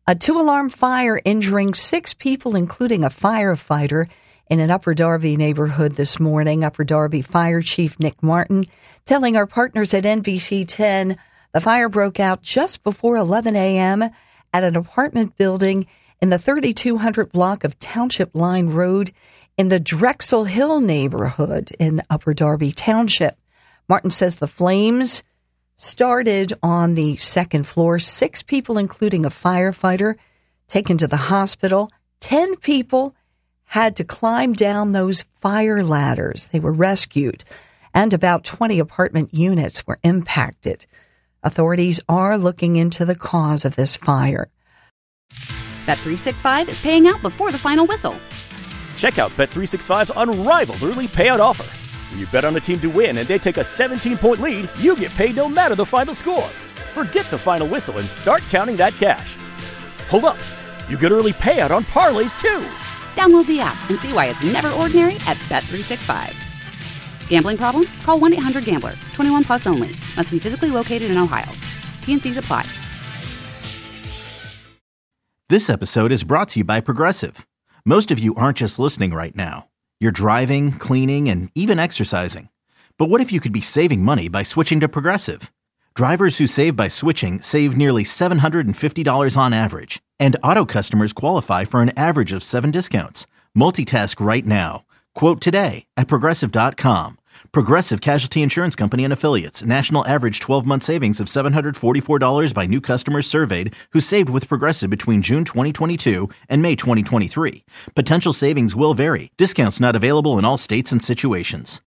A 2-alarm fire injuring 6 people, including a firefighter, in an Upper Darby neighborhood this morning. Upper Darby Fire Chief Nick Martin telling our partners at NBC 10 the fire broke out just before 11 a.m. at an apartment building in the 3200 block of Township Line Road in the Drexel Hill neighborhood in Upper Darby Township. Martin says the flames started on the second floor. 6 people, including a firefighter, taken to the hospital. 10 people had to climb down those fire ladders. They were rescued, and about 20 apartment units were impacted. Authorities are looking into the cause of this fire. Bet365 is paying out before the final whistle. Check out Bet365's unrivaled early payout offer. When you bet on a team to win and they take a 17-point lead, you get paid no matter the final score. Forget the final whistle and start counting that cash. Hold up. You get early payout on parlays, too. Download the app and see why it's never ordinary at Bet365. Gambling problem? Call 1-800-GAMBLER. 21 plus only. Must be physically located in Ohio. T&Cs apply. This episode is brought to you by Progressive. Most of you aren't just listening right now. You're driving, cleaning, and even exercising. But what if you could be saving money by switching to Progressive? Drivers who save by switching save nearly $750 on average. And auto customers qualify for an average of 7 discounts. Multitask right now. Quote today at Progressive.com. Progressive Casualty Insurance Company and Affiliates. National average 12-month savings of $744 by new customers surveyed who saved with Progressive between June 2022 and May 2023. Potential savings will vary. Discounts not available in all states and situations.